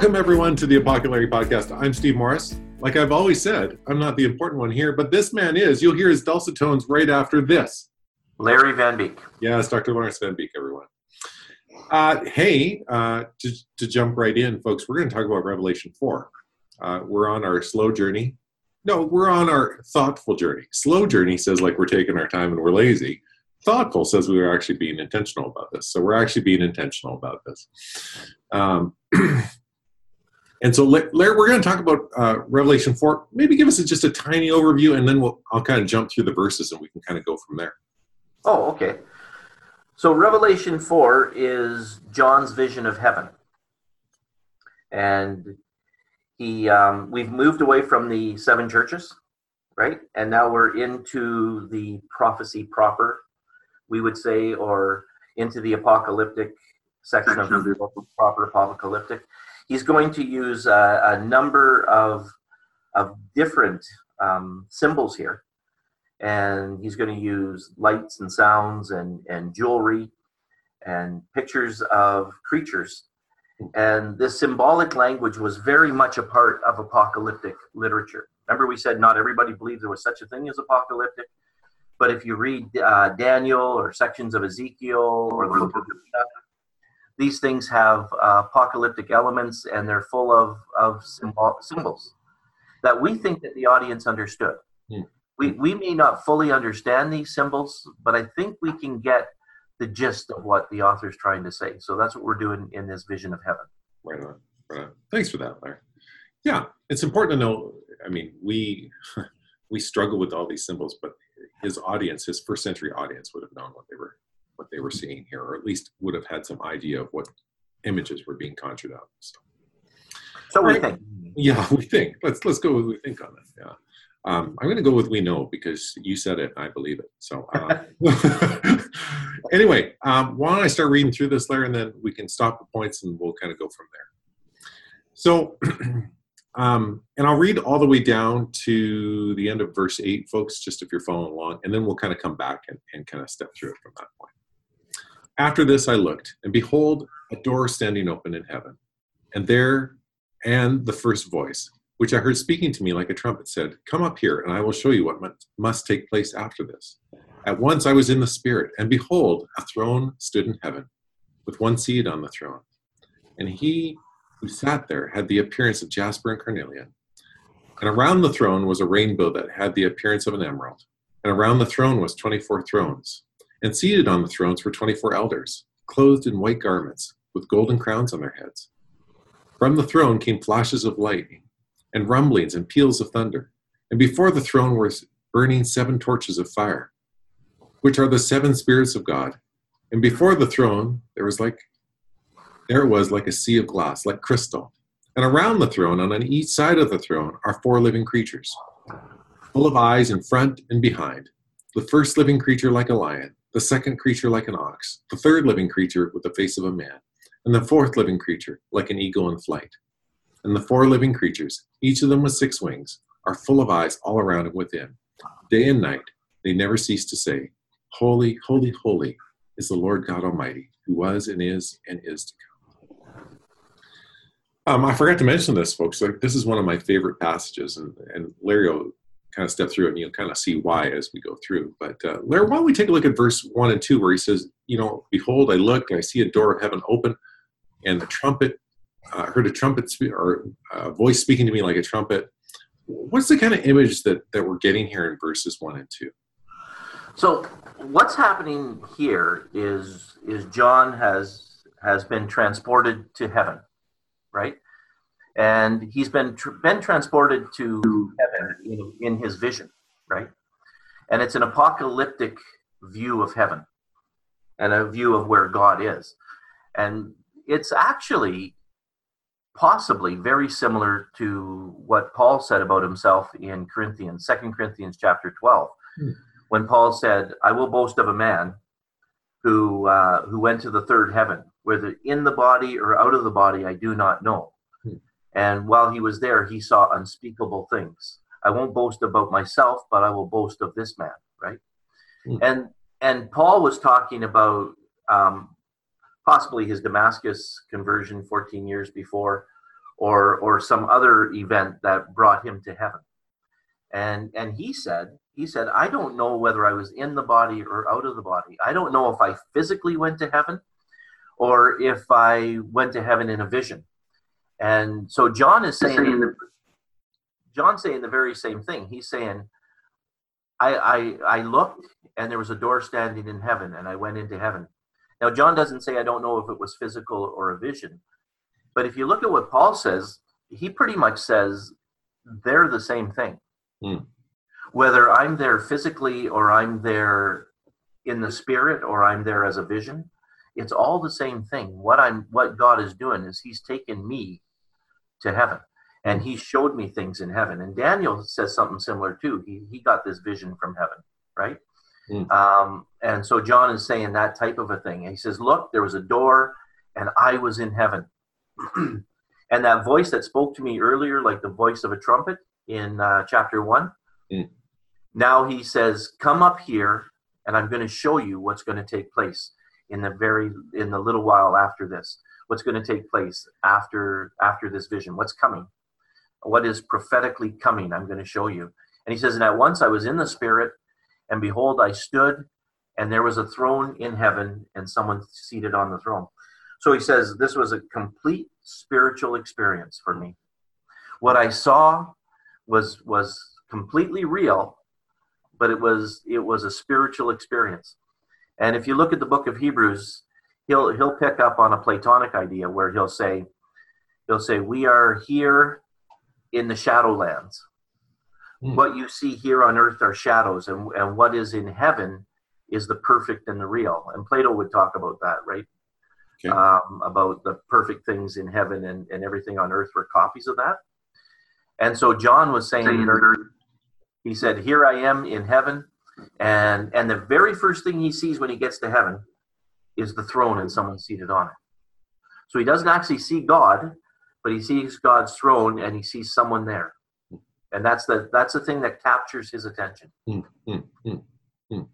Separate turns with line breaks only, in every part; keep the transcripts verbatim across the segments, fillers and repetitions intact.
Welcome, everyone, to the Apocalyptic Podcast. I'm Steve Morris. Like I've always said, I'm not the important one here, but this man is. You'll hear his dulcet tones right after this.
Larry Van Beek.
Yes, Doctor Lawrence Van Beek, everyone. Uh, hey, uh, to, to jump right in, folks, we're going to talk about Revelation four. Uh, we're on our slow journey. No, we're on our thoughtful journey. Slow journey says like we're taking our time and we're lazy. Thoughtful says we are actually being intentional about this. So we're actually being intentional about this. Um, and so, Larry, we're going to talk about uh, Revelation four. Maybe give us a, just a tiny overview, and then we'll I'll kind of jump through the verses, and we can kind of go from there.
Oh, okay. So Revelation four is John's vision of heaven. And he, um, we've moved away from the seven churches, right? And now we're into the prophecy proper, we would say, or into the apocalyptic section of the proper apocalyptic. He's going to use a, a number of, of different um, symbols here. And he's going to use lights and sounds and, and jewelry and pictures of creatures. And this symbolic language was very much a part of apocalyptic literature. Remember, we said not everybody believed there was such a thing as apocalyptic. But if you read uh, Daniel or sections of Ezekiel or the book of Enoch, these things have uh, apocalyptic elements, and they're full of, of symbol, symbols that we think that the audience understood. Hmm. We, we may not fully understand these symbols, but I think we can get the gist of what the author's trying to say. So that's what we're doing in this vision of heaven.
Right on. Right on. Thanks for that, Larry. Yeah, it's important to know, I mean, we we struggle with all these symbols, but his audience, his first century audience would have known what they were what they were seeing here, or at least would have had some idea of what images were being conjured up. So,
so we think.
Yeah, we think. Let's let's go with we think on that. Yeah. Um, I'm going to go with we know because you said it and I believe it. So uh, anyway, um, why don't I start reading through this, Larry, and then we can stop the points and we'll kind of go from there. So, um, and I'll read all the way down to the end of verse eight, folks, just if you're following along, and then we'll kind of come back and, and kind of step through it from that point. After this I looked, and behold, a door standing open in heaven, and there, and the first voice, which I heard speaking to me like a trumpet, said, "Come up here, and I will show you what must take place after this." At once I was in the Spirit, and behold, a throne stood in heaven, with one seated on the throne. And he who sat there had the appearance of jasper and carnelian. And around the throne was a rainbow that had the appearance of an emerald. And around the throne was twenty-four thrones. And seated on the thrones were twenty-four elders, clothed in white garments, with golden crowns on their heads. From the throne came flashes of lightning, and rumblings and peals of thunder. And before the throne were burning seven torches of fire, which are the seven spirits of God. And before the throne there was like there it was like a sea of glass, like crystal. And around the throne, and on each side of the throne, are four living creatures, full of eyes in front and behind. The first living creature like a lion, the second creature like an ox, the third living creature with the face of a man, and the fourth living creature like an eagle in flight. And the four living creatures, each of them with six wings, are full of eyes all around and within. Day and night, they never cease to say, "Holy, holy, holy is the Lord God Almighty, who was and is and is to come." Um, I forgot to mention this, folks. Like, this is one of my favorite passages, and, and Larry will kind of step through it, and you'll kind of see why as we go through. But uh, Larry, why don't we take a look at verse one and two, where he says, you know, "Behold, I looked, and I see a door of heaven open, and the trumpet, I uh, heard a trumpet spe- or a voice speaking to me like a trumpet." What's the kind of image that, that we're getting here in verses one and two?
So what's happening here is is John has has been transported to heaven, right? And he's been tr- been transported to heaven in, in his vision, right? And it's an apocalyptic view of heaven and a view of where God is. And it's actually possibly very similar to what Paul said about himself in Corinthians, Second Corinthians chapter twelve, hmm. when Paul said, "I will boast of a man who uh, who went to the third heaven, whether in the body or out of the body, I do not know. Hmm. And while he was there, he saw unspeakable things. I won't boast about myself, but I will boast of this man," right? Hmm. And and Paul was talking about um, possibly his Damascus conversion fourteen years before, or or some other event that brought him to heaven. And and he said, he said, I don't know whether I was in the body or out of the body. I don't know if I physically went to heaven or if I went to heaven in a vision. And so John is saying, John's saying the very same thing. He's saying, I, I I looked and there was a door standing in heaven and I went into heaven. Now, John doesn't say, I don't know if it was physical or a vision. But if you look at what Paul says, he pretty much says they're the same thing. Mm. Whether I'm there physically or I'm there in the spirit or I'm there as a vision, it's all the same thing. What I'm, what God is doing is he's taken me to heaven and he showed me things in heaven. And Daniel says something similar too. He, he got this vision from heaven, right? Mm. Um, and so John is saying that type of a thing. And he says, look, there was a door and I was in heaven. And that voice that spoke to me earlier, like the voice of a trumpet in uh, chapter one, mm. now he says, come up here and I'm going to show you what's going to take place in the very, in the little while after this, what's going to take place after, after this vision, what's coming, what is prophetically coming. I'm going to show you. And he says, and at once I was in the spirit and behold, I stood and there was a throne in heaven and someone seated on the throne. So he says, this was a complete spiritual experience for me. What I saw was was completely real, but it was it was a spiritual experience. And if you look at the book of Hebrews, he'll he'll pick up on a Platonic idea where he'll say, he'll say, we are here in the shadowlands. Mm. What you see here on earth are shadows, and, and what is in heaven is the perfect and the real. And Plato would talk about that, right? Okay. Um, about the perfect things in heaven and, and everything on earth were copies of that. And so John was saying, he said, here I am in heaven. And, and the very first thing he sees when he gets to heaven is the throne and someone seated on it. So he doesn't actually see God, but he sees God's throne and he sees someone there. And that's the, that's the thing that captures his attention. Mm, mm, mm,
mm.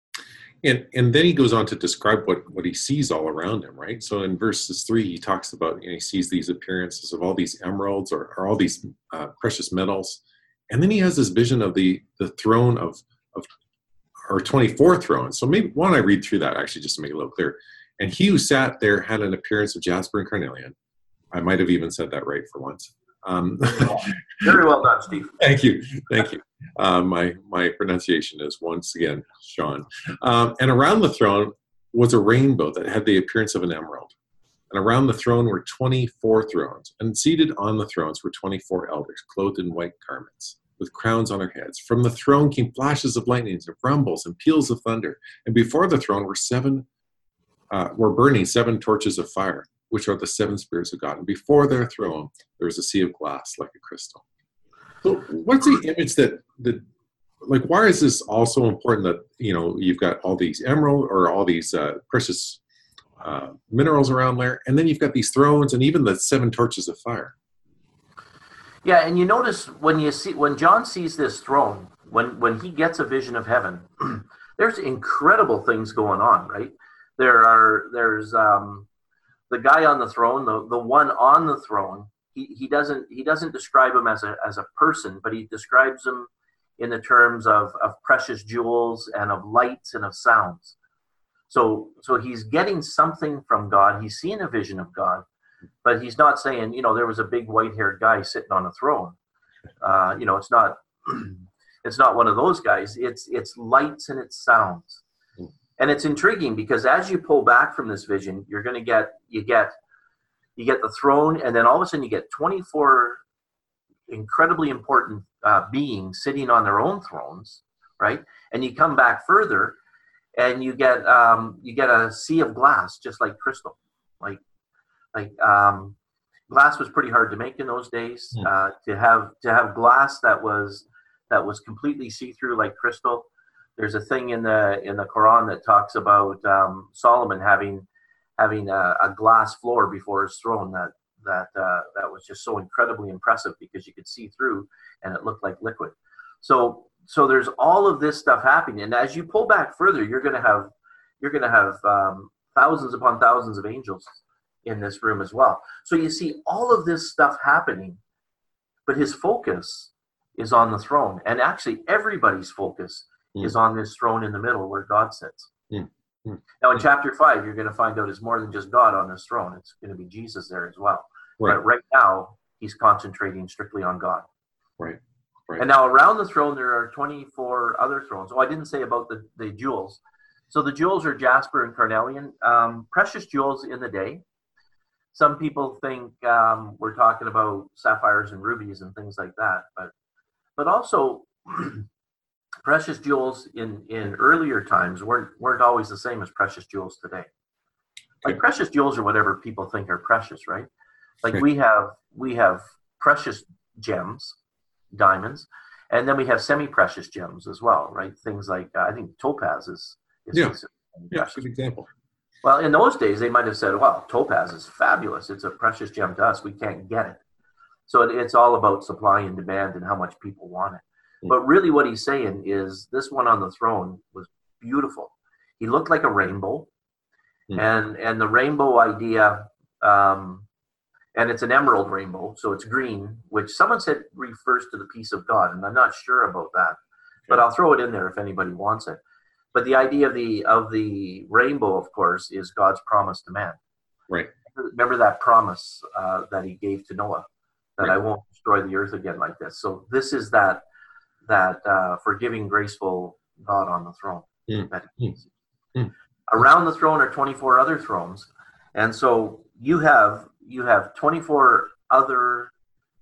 And and then he goes on to describe what, what he sees all around him, right? So in verses three, he talks about, you know, he sees these appearances of all these emeralds or, or all these uh, precious metals. And then he has this vision of the, the throne of, of, or twenty-four thrones. So maybe, why don't I read through that actually, just to make it a little clear. And he who sat there had an appearance of jasper and carnelian. I might have even said that right for once. Um,
Very well done, Steve.
Thank you. Thank you. Uh, my my pronunciation is once again Sean. Um, and around the throne was a rainbow that had the appearance of an emerald. And around the throne were twenty-four thrones. And seated on the thrones were twenty-four elders, clothed in white garments, with crowns on their heads. From the throne came flashes of lightning, and rumbles, and peals of thunder. And before the throne were seven, uh, were burning seven torches of fire, which are the seven spirits of God. And before their throne, there was a sea of glass like a crystal. So what's the image that, that, like, why is this also important that, you know, you've got all these emerald or all these uh, precious uh, minerals around there, and then you've got these thrones and even the seven torches of fire?
Yeah, and you notice when you see, when John sees this throne, when, when he gets a vision of heaven, there's incredible things going on, right? There are, there's, um, the guy on the throne, the, the one on the throne, he, he doesn't he doesn't describe him as a as a person, but he describes him in the terms of, of precious jewels and of lights and of sounds. So so he's getting something from God. He's seeing a vision of God, but he's not saying, you know, there was a big white-haired guy sitting on a throne. Uh, you know, it's not it's not one of those guys. It's it's lights and it's sounds. And it's intriguing because as you pull back from this vision, you're going to get, you get, you get the throne, and then all of a sudden you get twenty-four incredibly important uh, beings sitting on their own thrones, right? And you come back further, and you get, um, you get a sea of glass, just like crystal. Like, like um, glass was pretty hard to make in those days. Yeah. Uh, to have to have glass that was that was completely see-through like crystal. There's a thing in the in the Quran that talks about um, Solomon having having a, a glass floor before his throne that that uh, that was just so incredibly impressive because you could see through and it looked like liquid. So so there's all of this stuff happening, and as you pull back further, you're going to have you're going to have um, thousands upon thousands of angels in this room as well. So you see all of this stuff happening, but his focus is on the throne. And actually everybody's focus mm. is on this throne in the middle where God sits. Mm. Mm. Now in chapter five, you're going to find out it's more than just God on this throne. It's going to be Jesus there as well. Right. But right now, he's concentrating strictly on God.
Right. Right.
And now around the throne, there are twenty-four other thrones. Oh, I didn't say about the, the jewels. So the jewels are jasper and carnelian, um, precious jewels in the day. Some people think um, we're talking about sapphires and rubies and things like that, but but also precious jewels in, in earlier times weren't weren't always the same as precious jewels today. Like okay. precious jewels are whatever people think are precious, right? Like okay. we have we have precious gems, diamonds, and then we have semi-precious gems as well, right? Things like uh, I think topaz is, is
yeah, yeah, good example.
Well, in those days, they might have said, well, topaz is fabulous. It's a precious gem to us. We can't get it. So it, it's all about supply and demand and how much people want it. Mm. But really what he's saying is this one on the throne was beautiful. He looked like a rainbow. Mm. And, and the rainbow idea, um, and it's an emerald rainbow, so it's green, which someone said refers to the peace of God. And I'm not sure about that. Okay. But I'll throw it in there if anybody wants it. But the idea of the of the rainbow, of course, is God's promise to man.
Right.
Remember that promise uh, that He gave to Noah, that right. I won't destroy the earth again like this. So this is that that uh, forgiving, graceful God on the throne.
Mm.
That
mm. Mm.
Around the throne are twenty-four other thrones, and so you have you have twenty-four other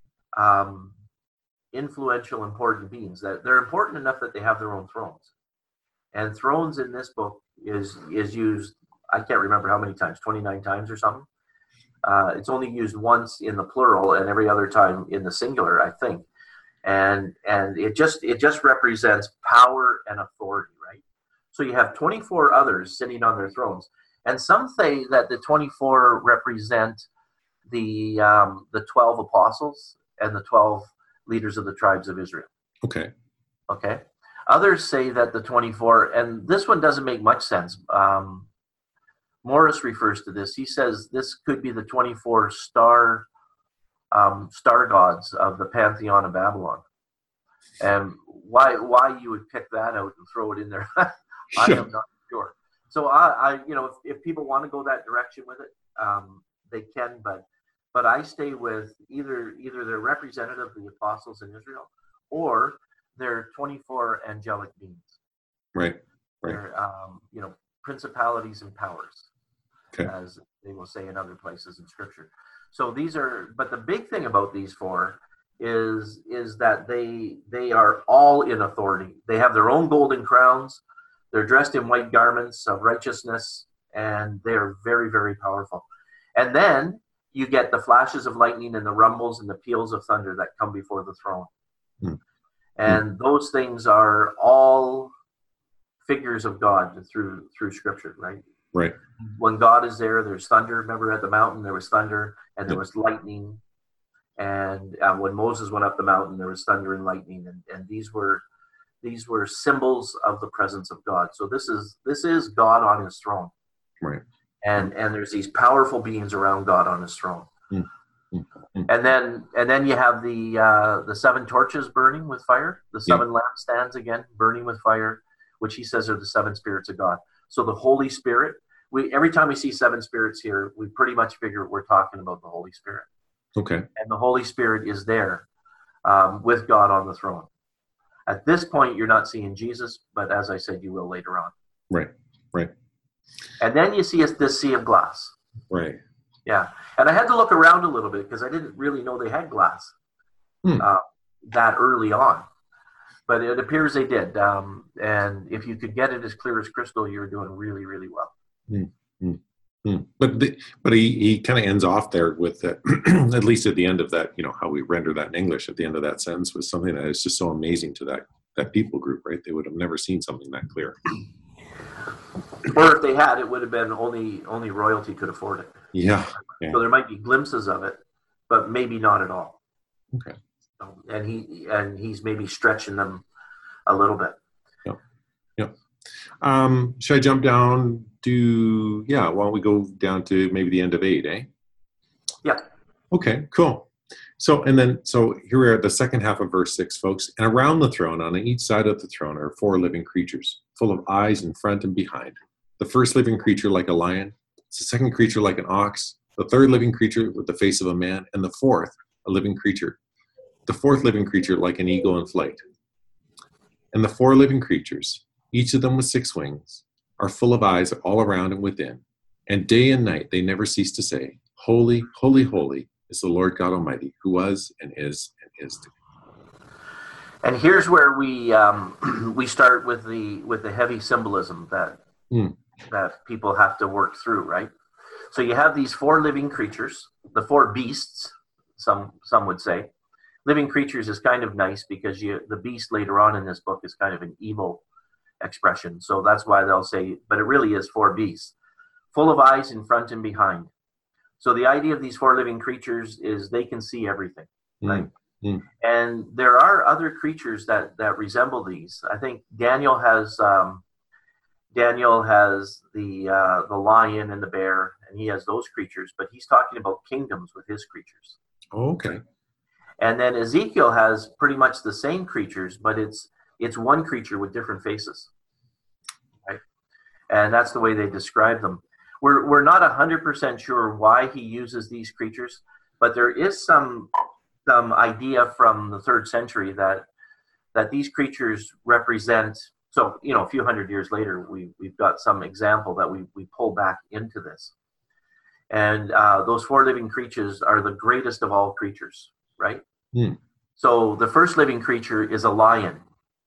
um, influential, important beings that they're important enough that they have their own thrones. And thrones in this book is is used, I can't remember how many times, twenty-nine times or something. Uh, it's only used once in the plural and every other time in the singular, I think. And and it just it just represents power and authority, right? So you have twenty-four others sitting on their thrones. And some say that the twenty-four represent the um, the twelve apostles and the twelve leaders of the tribes of Israel.
Okay.
Okay. Others say that the twenty-four, and this one doesn't make much sense. Um, Morris refers to this. He says this could be the twenty-four star um, star gods of the pantheon of Babylon. And why why you would pick that out and throw it in there, I
sure.
am not sure. So I, I you know, if, if people want to go that direction with it, um, they can. But but I stay with either either they're representative of the apostles in Israel, or they're twenty-four angelic beings.
Right, right.
They're, um, you know, principalities and powers,
okay.
as they will say in other places in Scripture. So these are, but the big thing about these four is is that they they are all in authority. They have their own golden crowns. They're dressed in white garments of righteousness, and they're very, very powerful. And then you get the flashes of lightning and the rumbles and the peals of thunder that come before the throne.
Hmm.
And those things are all figures of God through through Scripture, right?
Right.
When God is there, there's thunder. Remember at the mountain, there was thunder and there was lightning. And uh, when Moses went up the mountain, there was thunder and lightning. And, and these were these were symbols of the presence of God. So this is this is God on His throne.
Right.
And and there's these powerful beings around God on His throne.
Mm. Mm.
And then and then you have the uh, the seven torches burning with fire, the seven yeah. lampstands again burning with fire, which he says are the seven spirits of God. So the Holy Spirit, we every time we see seven spirits here, we pretty much figure we're talking about the Holy Spirit.
Okay.
And the Holy Spirit is there um, with God on the throne. At this point, you're not seeing Jesus, but as I said, you will later on.
Right, right.
And then you see this sea of glass.
Right.
Yeah. And I had to look around a little bit because I didn't really know they had glass
hmm.
uh, that early on. But it appears they did. Um, and if you could get it as clear as crystal, you were doing really, really well.
Hmm. Hmm. Hmm. But the, but he, he kind of ends off there with that, at least at the end of that, you know, how we render that in English at the end of that sentence was something that is just so amazing to that, that people group, right? They would have never seen something that clear.
Or if they had, it would have been only only royalty could afford it.
Yeah. yeah.
So there might be glimpses of it, but maybe not at all.
Okay.
So, and he and he's maybe stretching them a little bit.
Yep. Yep. Um, should I jump down do, yeah, why don't we go down to maybe the end of eight, eh?
Yeah.
Okay, cool. So, and then, so here we are at the second half of verse six, folks. And around the throne, on each side of the throne, are four living creatures, full of eyes in front and behind. The first living creature like a lion, the second creature like an ox, the third living creature with the face of a man, and the fourth, a living creature. The fourth living creature like an eagle in flight. And the four living creatures, each of them with six wings, are full of eyes all around and within. And day and night they never cease to say, Holy, holy, holy is the Lord God Almighty, who was and is and is to come.
And here's where we um, we start with the with the heavy symbolism that
Mm.
that people have to work through, right? So you have these four living creatures, the four beasts, some some would say. Living creatures is kind of nice because you the beast later on in this book is kind of an evil expression. So that's why they'll say, but it really is four beasts, full of eyes in front and behind. So the idea of these four living creatures is they can see everything, right?
Mm. Mm.
And there are other creatures that that resemble these. I think Daniel has um, Daniel has the uh, the lion and the bear, and he has those creatures. But he's talking about kingdoms with his creatures.
Oh, okay.
And then Ezekiel has pretty much the same creatures, but it's it's one creature with different faces, right? And that's the way they describe them. We're we're not a hundred percent sure why he uses these creatures, but there is some some idea from the third century that that these creatures represent. So you know, a few hundred years later, we we've got some example that we we pull back into this, and uh, those four living creatures are the greatest of all creatures, right?
Mm.
So the first living creature is a lion.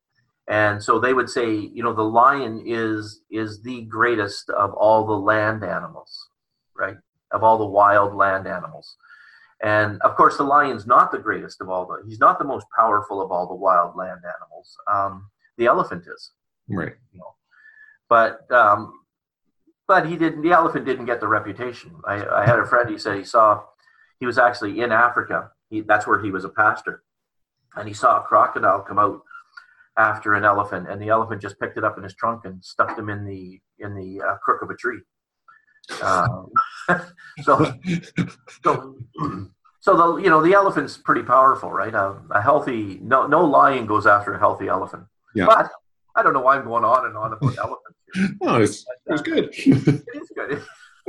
And so they would say, you know, the lion is is the greatest of all the land animals, right? Of all the wild land animals. And of course, the lion's not the greatest of all the, he's not the most powerful of all the wild land animals. Um, the elephant is.
Right.
You know. But um, but he didn't, the elephant didn't get the reputation. I, I had a friend, he said he saw, he was actually in Africa. He, that's where he was a pastor. And he saw a crocodile come out after an elephant, and the elephant just picked it up in his trunk and stuffed him in the in the uh, crook of a tree. Um, so, so, so the you know the elephant's pretty powerful, right? A, a healthy no no lion goes after a healthy elephant.
Yeah.
But I don't know why I'm going on and on about elephants here.
No, it's
But,
it's
uh,
good.
It is good.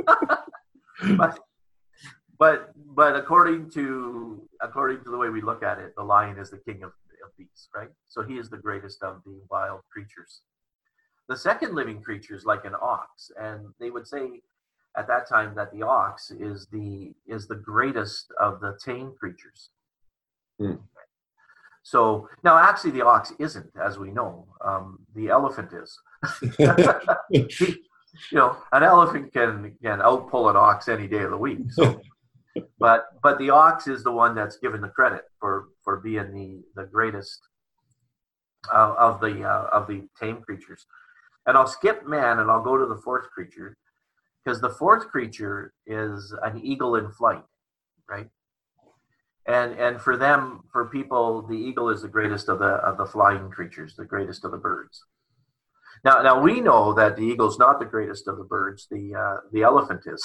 but but but according to according to the way we look at it, the lion is the king of, of beasts, right? So he is the greatest of the wild creatures. The second living creature is like an ox, and they would say at that time that the ox is the is the greatest of the tame creatures.
Hmm.
So now, actually, the ox isn't, as we know. Um, the elephant is. He- you know, an elephant can can outpull an ox any day of the week. So, but but the ox is the one that's given the credit for for being the the greatest uh, of the uh, of the tame creatures. And I'll skip man, and I'll go to the fourth creature, because the fourth creature is an eagle in flight, right? And and for them, for people, the eagle is the greatest of the of the flying creatures, the greatest of the birds. Now, now we know that the eagle's not the greatest of the birds. The uh, the elephant is.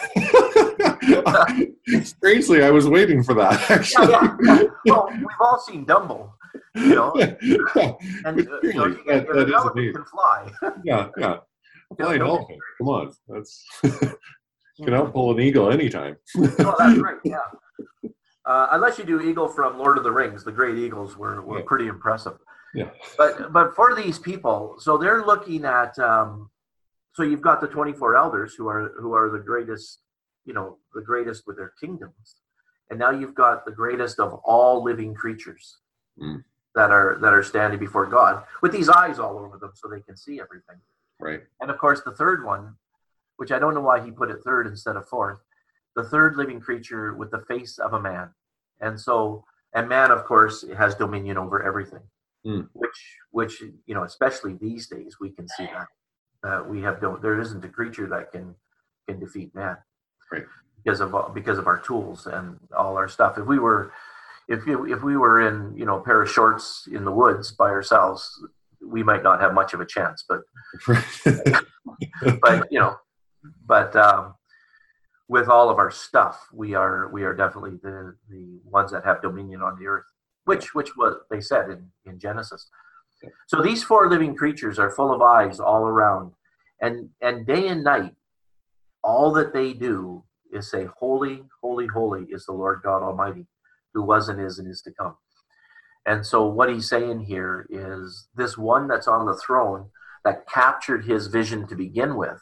Strangely, I was waiting for that. Actually,
yeah, yeah, yeah. Well, we've all seen Dumbo, you know. And
But
uh, you know,
really,
if
that,
an
that is
elephant
amazing.
can fly.
Yeah, yeah. A flying
no-
elephant. Come on, that's you can outpull an eagle anytime.
Oh, that's right. Yeah. Uh, unless you do Eagle from Lord of the Rings, the great eagles were, were
Yeah.
pretty impressive.
Yeah.
But but for these people, so they're looking at. Um, so you've got the twenty-four elders who are who are the greatest, you know, the greatest with their kingdoms, and now you've got the greatest of all living creatures
Mm.
that are that are standing before God with these eyes all over them, so they can see everything.
Right.
And of course, the third one, which I don't know why he put it third instead of fourth, the third living creature with the face of a man. And so, and man, of course, has dominion over everything,
Mm.
which, which, you know, especially these days, we can see that. Uh, we have, don't, there isn't a creature that can, can defeat man.
Right.
Because of, because of our tools and all our stuff. If we were, if you, if we were in, you know, a pair of shorts in the woods by ourselves, we might not have much of a chance, but but you know, but um, with all of our stuff, we are we are definitely the the ones that have dominion on the earth, which which was they said in in Genesis. So these four living creatures are full of eyes all around, and and day and night, all that they do is say, "Holy, holy, holy is the Lord God Almighty, who was and is and is to come." And so what he's saying here is this one that's on the throne that captured his vision to begin with.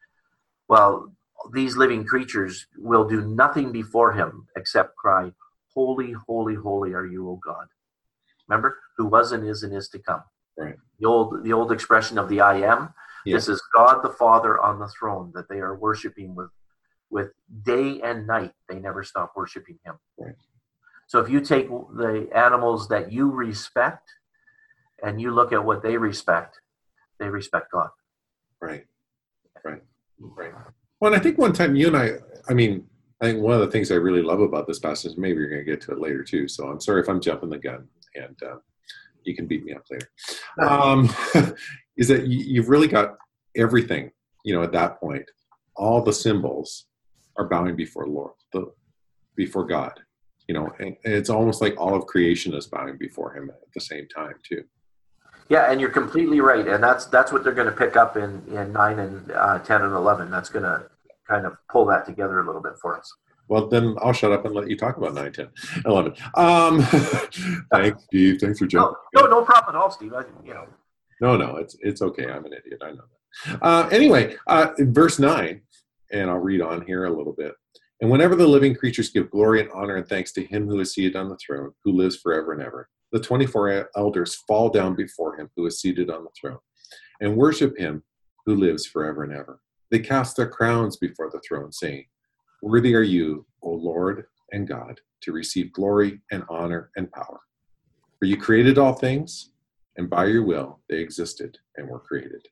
Well, these living creatures will do nothing before him except cry, "Holy, holy, holy are you, O God." Remember, who was and is and is to come.
Right.
The old the old expression of the I am. Yeah. This is God the Father on the throne that they are worshiping with with day and night. They never stop worshiping him.
Right.
So if you take the animals that you respect and you look at what they respect, they respect God.
Right. Right. Right. Well, and I think one time you and I, I mean, I think one of the things I really love about this passage, maybe you're going to get to it later too, so I'm sorry if I'm jumping the gun, and uh, you can beat me up later, um, is that you, you've really got everything, you know, at that point, all the symbols are bowing before Lord, the, before God. You know, and, and it's almost like all of creation is bowing before him at the same time too.
Yeah, and you're completely right, and that's that's what they're going to pick up in in nine and uh, ten and eleven. That's going to kind of pull that together a little bit for us.
Well, then I'll shut up and let you talk about nine, ten, eleven. Um, thanks, Steve. Thanks for jumping.
No, no, no problem at all, Steve. I, you know.
No, no, it's it's okay. I'm an idiot. I know that. Uh, anyway, uh, verse nine, and I'll read on here a little bit. And whenever the living creatures give glory and honor and thanks to him who is seated on the throne, who lives forever and ever, the twenty-four elders fall down before him who is seated on the throne and worship him who lives forever and ever. They cast their crowns before the throne, saying, "Worthy are you, O Lord and God, to receive glory and honor and power. For you created all things, and by your will they existed and were created."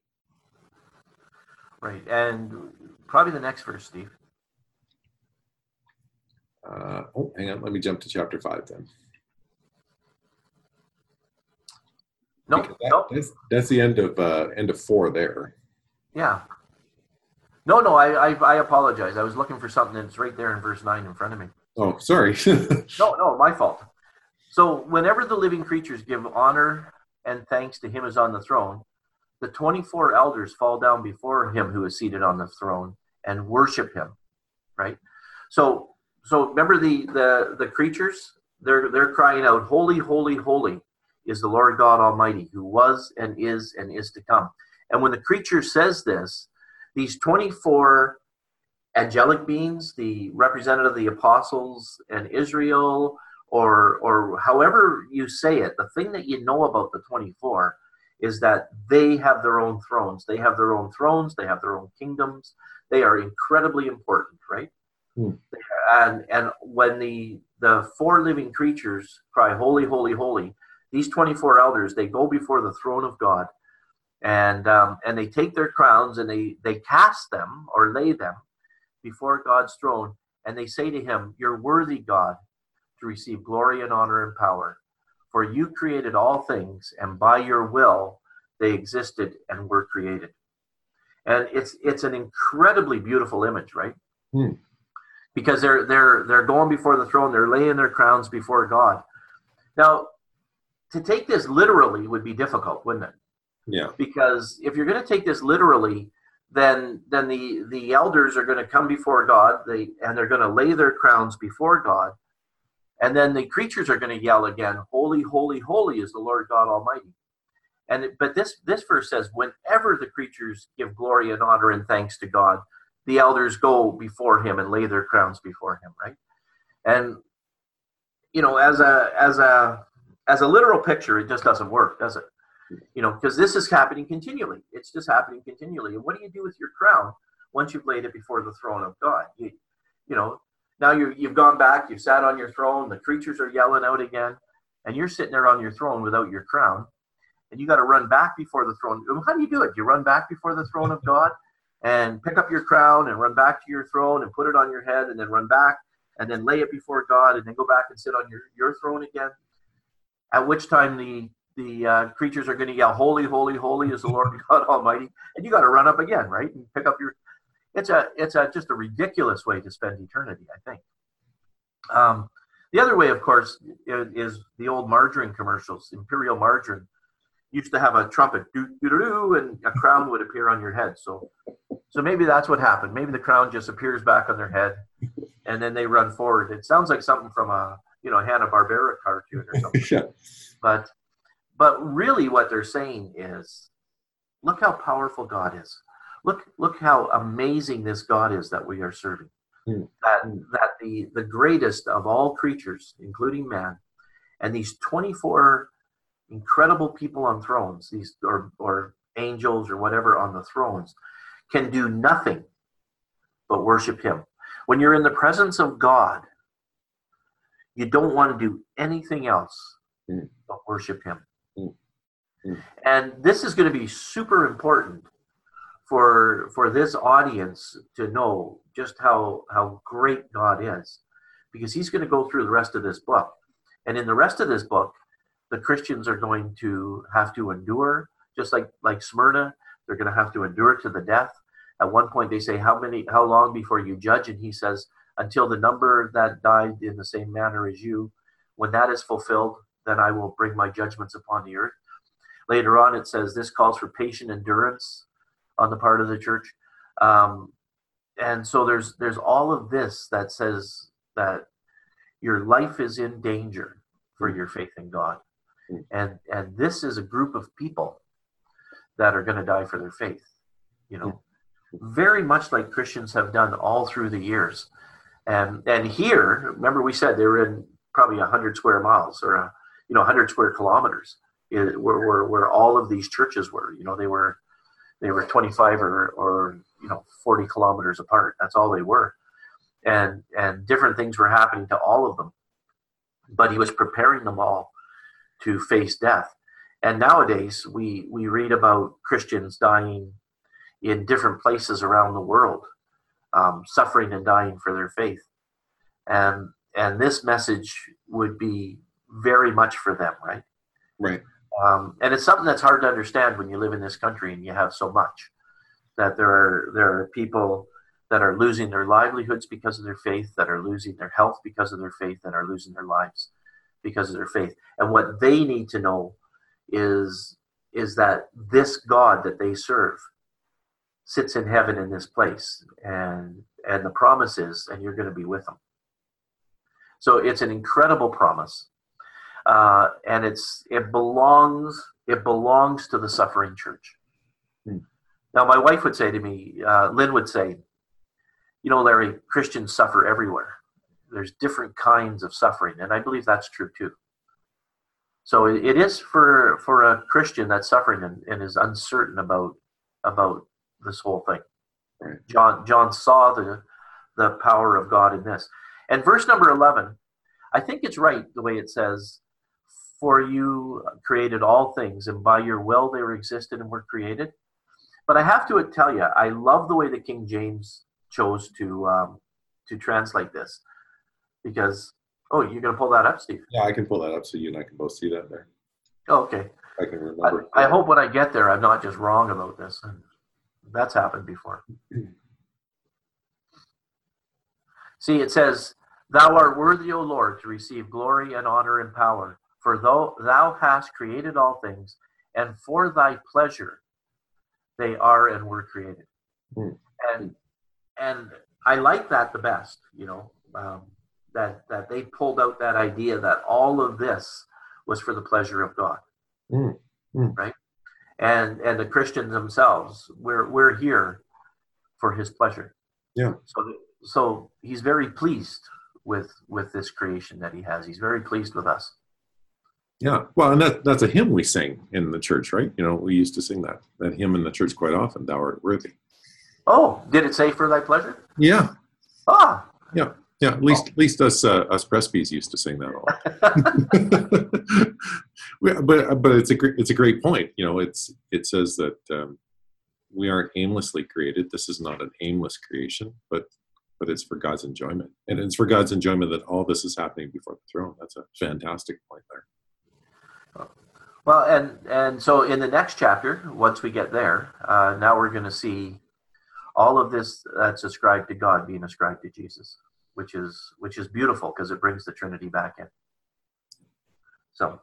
Right, and probably the next verse, Steve.
Uh, oh, hang on. Let me jump to chapter five then.
No,
that,
no.
That's, that's the end of uh, end of four there.
Yeah. No, no. I, I I apologize. I was looking for something that's right there in verse nine in front of me.
Oh, sorry.
no, no, my fault. So whenever the living creatures give honor and thanks to him who is on the throne, the twenty-four elders fall down before him who is seated on the throne and worship him. Right. So. So remember the, the, the creatures, they're, they're crying out, "Holy, holy, holy is the Lord God Almighty, who was and is and is to come." And when the creature says this, these twenty-four angelic beings, the representative of the apostles and Israel, or, or however you say it, the thing that you know about the twenty-four is that they have their own thrones. They have their own thrones. They have their own kingdoms. They are incredibly important, right? Hmm. And and when the the four living creatures cry, "Holy, holy, holy," these twenty-four elders, they go before the throne of God, and um, and they take their crowns and they they cast them or lay them before God's throne, and they say to him, "You're worthy, God, to receive glory and honor and power, for you created all things, and by your will they existed and were created." And it's it's an incredibly beautiful image, right? Hmm. Because they're they're they're going before the throne, they're laying their crowns before God. Now, to take this literally would be difficult, wouldn't it?
Yeah.
Because if you're going to take this literally, then then the the elders are going to come before God, they and they're going to lay their crowns before God, and then the creatures are going to yell again, "Holy, holy, holy is the Lord God Almighty." And it, but this this verse says, whenever the creatures give glory and honor and thanks to God, the elders go before him and lay their crowns before him, right? And you know, as a as a as a literal picture, it just doesn't work, does it? You know, because this is happening continually. It's just happening continually. And what do you do with your crown once you've laid it before the throne of God? You, you know, now you you've gone back, you've sat on your throne, the creatures are yelling out again, and you're sitting there on your throne without your crown, and you got to run back before the throne. How do you do it? You run back before the throne of God and pick up your crown and run back to your throne and put it on your head and then run back and then lay it before God and then go back and sit on your, your throne again. At which time the, the uh, creatures are going to yell, "Holy, holy, holy is the Lord God Almighty," and you got to run up again, right, and pick up your. It's a it's a just a ridiculous way to spend eternity, I think. Um, the other way, of course, is, is the old margarine commercials. Imperial Margarine used to have a trumpet, doo doo doo doo, and a crown would appear on your head. So, so maybe that's what happened. Maybe the crown just appears back on their head, and then they run forward. It sounds like something from a you know Hanna-Barbera cartoon or something.
Yeah.
But but really, what they're saying is, look how powerful God is. Look look how amazing this God is that we are serving. Mm. That that the the greatest of all creatures, including man, and these twenty-four incredible people on thrones, these or or angels or whatever on the thrones, can do nothing but worship him. When you're in the presence of God, you don't want to do anything else mm. but worship him. Mm. Mm. And this is going to be super important for for this audience to know just how how great God is, because he's going to go through the rest of this book. And in the rest of this book, the Christians are going to have to endure, just like like Smyrna, they're going to have to endure to the death. At one point they say, how many how long before you judge? And he says, until the number that died in the same manner as you. When that is fulfilled, then I will bring my judgments upon the earth. Later on it says this calls for patient endurance on the part of the church. Um, and so there's there's all of this that says that your life is in danger for your faith in God. And and this is a group of people that are going to die for their faith, you know, very much like Christians have done all through the years. And and here, remember we said they were in probably one hundred square miles or, a, you know, one hundred square kilometers where, where, where all of these churches were. You know, they were they were twenty-five or, or, you know, forty kilometers apart. That's all they were. And and different things were happening to all of them. But he was preparing them all to face death. And nowadays we we read about Christians dying in different places around the world, um, suffering and dying for their faith. And and this message would be very much for them, right?
Right.
Um, and it's something that's hard to understand when you live in this country and you have so much. That there are there are people that are losing their livelihoods because of their faith, that are losing their health because of their faith, and are losing their lives because of their faith. And what they need to know is, is that this God that they serve sits in heaven in this place. And, and the promise is, and you're going to be with them. So it's an incredible promise. Uh, and it's it belongs it belongs to the suffering church. Hmm. Now, my wife would say to me, uh, Lynn would say, you know, Larry, Christians suffer everywhere. There's different kinds of suffering, and I believe that's true too. So it, it is for for a Christian that's suffering and, and is uncertain about about this whole thing. Right. John John saw the the power of God in this. And verse number eleven, I think it's right the way it says, for you created all things, and by your will they were existed and were created. But I have to tell you, I love the way that King James chose to um, to translate this, because oh, you're going to pull that up, Steve?
Yeah, I can pull that up so you and I can both see that there.
Oh, okay.
I can remember.
I, I hope when I get there, I'm not just wrong about this. That's happened before. See, it says, "Thou art worthy, O Lord, to receive glory and honor and power, for thou thou hast created all things, and for thy pleasure they are and were created." Mm. And and I like that the best, you know, um, that that they pulled out that idea that all of this was for the pleasure of God, mm. Mm. right? And and the Christians themselves, we're we're here for His pleasure.
Yeah.
So so He's very pleased with with this creation that He has. He's very pleased with us.
Yeah, well, and that that's a hymn we sing in the church, right? You know, we used to sing that that hymn in the church quite often. Thou art worthy.
Oh, did it say "for thy pleasure"?
Yeah.
Ah.
Yeah, yeah. At least, oh. at least us uh, us Presbys used to sing that a lot. but but it's a great it's a great point. You know, it's it says that um, we aren't aimlessly created. This is not an aimless creation, but but it's for God's enjoyment, and it's for God's enjoyment that all this is happening before the throne. That's a fantastic point there.
Well, and and so in the next chapter, once we get there, uh, now we're going to see all of this that's ascribed to God being ascribed to Jesus, which is which is beautiful because it brings the Trinity back in. So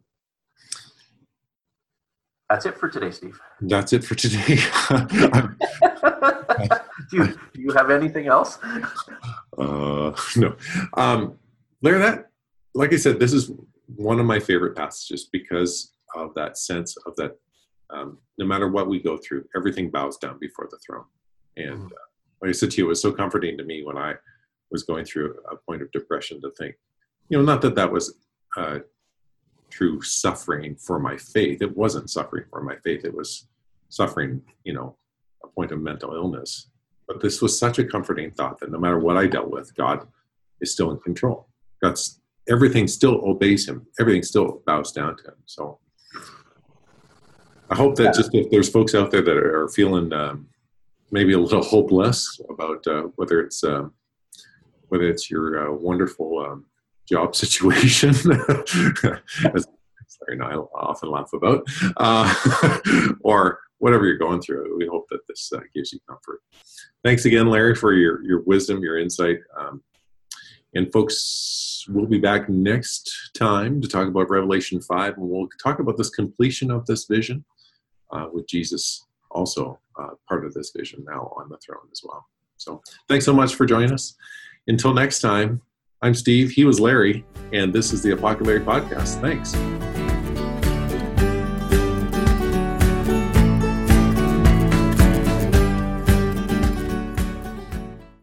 that's it for today, Steve.
That's it for today.
do, you, do you have anything else?
Uh, no. Um, Larry, that, like I said, this is one of my favorite passages because of that sense of that um, no matter what we go through, everything bows down before the throne. And uh, like I said to you, it was so comforting to me when I was going through a point of depression to think, you know, not that that was uh, true suffering for my faith. It wasn't suffering for my faith. It was suffering, you know, a point of mental illness. But this was such a comforting thought that no matter what I dealt with, God is still in control. God's everything still obeys him. Everything still bows down to him. So I hope that just if there's folks out there that are feeling um, maybe a little hopeless about uh, whether it's uh, whether it's your uh, wonderful um, job situation, as sorry, no, I often laugh about, uh, or whatever you're going through, we hope that this uh, gives you comfort. Thanks again, Larry, for your your wisdom, your insight, um, and folks, we'll be back next time to talk about Revelation five, and we'll talk about this completion of this vision. Uh, with Jesus also uh, part of this vision now on the throne as well. So thanks so much for joining us. Until next time, I'm Steve, he was Larry, and this is the Apocalypse Podcast. Thanks.